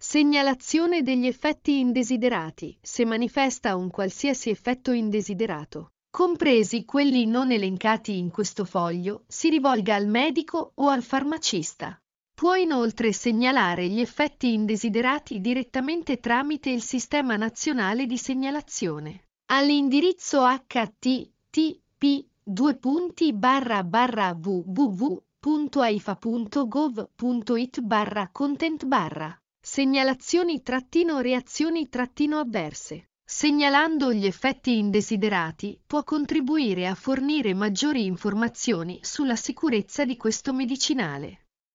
Segnalazione degli effetti indesiderati. Se manifesta un qualsiasi effetto indesiderato, compresi quelli non elencati in questo foglio, si rivolga al medico o al farmacista. Può inoltre segnalare gli effetti indesiderati direttamente tramite il Sistema Nazionale di Segnalazione all'indirizzo http://www.aifa.gov.it/content/ segnalazioni-reazioni-avverse. Segnalando gli effetti indesiderati può contribuire a fornire maggiori informazioni sulla sicurezza di questo medicinale.